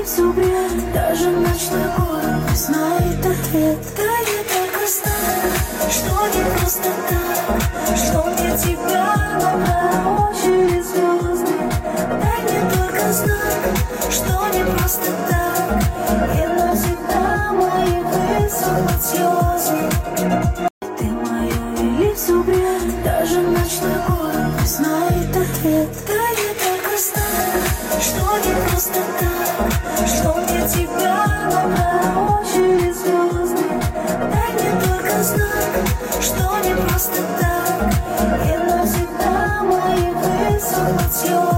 или все бред? Даже ночной город знает ответ. Да не только знаю, что не просто так, что мне тебя надо очередь звезды. Дай мне только знак, что не просто так, и навсегда мои высохнут слезы. Ты моё или все бред? Даже ночной город знает ответ. Да не только знаю, что не просто так, что мне тебя надо очередь звезды. Дай мне только знак, что не просто так, и навсегда мои высохнут слезы.